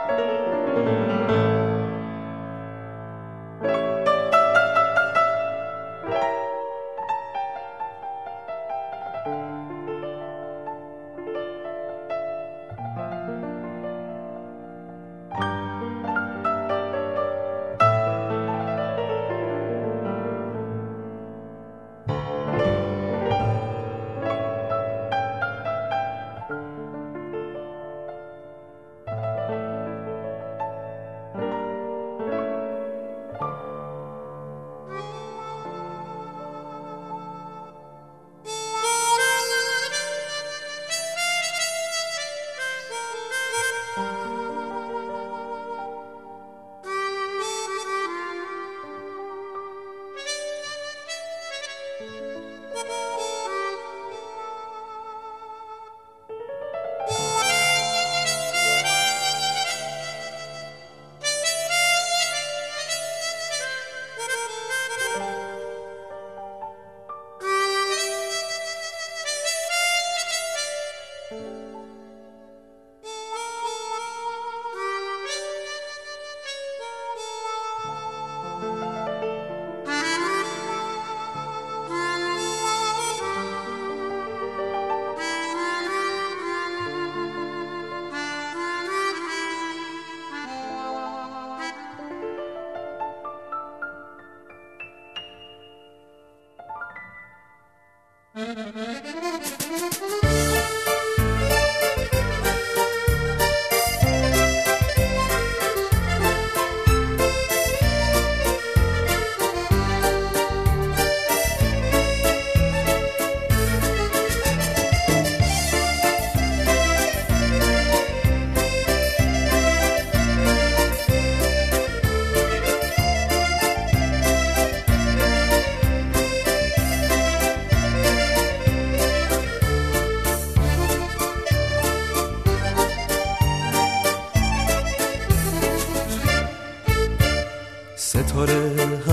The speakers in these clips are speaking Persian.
ستاره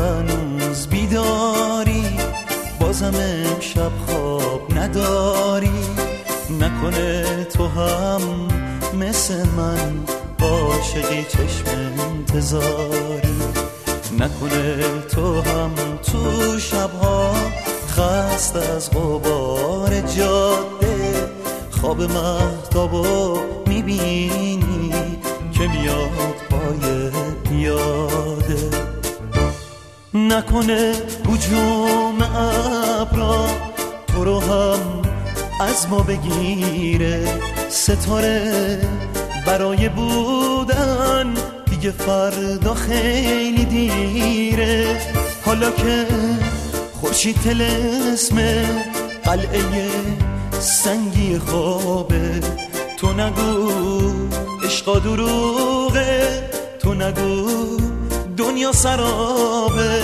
هنوز بیداری، بازم امشب خواب نداری. نکنه تو هم مثل من عاشقی چشم انتظاری. نکنه تو هم تو شبها خسته از غبار جاده خواب مهتابو میبینی که میاد پای پیاده. نکنه هجوم ابرا تو رو هم از ما بگیره. ستاره برای بودن دیگه فردا خیلی دیره. حالا که خورشید طلسم قلعه سنگی خوابه، تو نگو عشقا دروغه، تو نگو دنیا سرابه.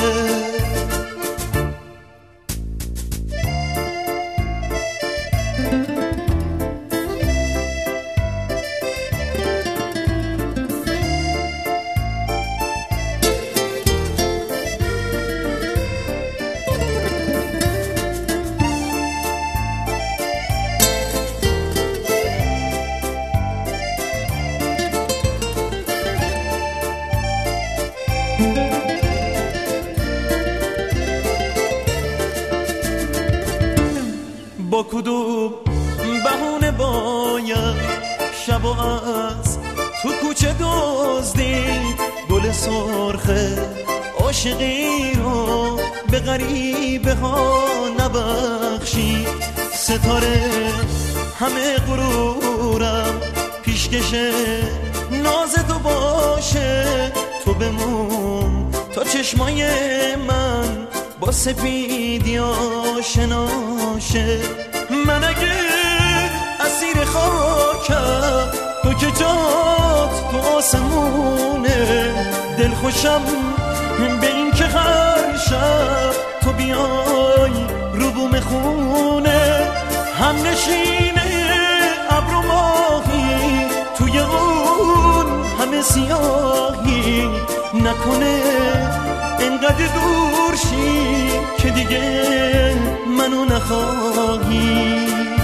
با کدوم بهونه باید شب از تو کوچه دزدید گل سرخ عاشقی رو به غریبه ها نبخشید. ستاره همه غرورم پیشکش ناز تو باشه، تو بمون تا چشمای من با سپیدی آشناشه. من اگه اسیر خاکم تو که جات تو آسمونه، دل خوشم به این که هر شب تو بیای رو بوم خونه. هم نشینه ابر و ماهی توی اون همه سیاهی، نکنه انقدر دور شی که دیگه منو نخواهی.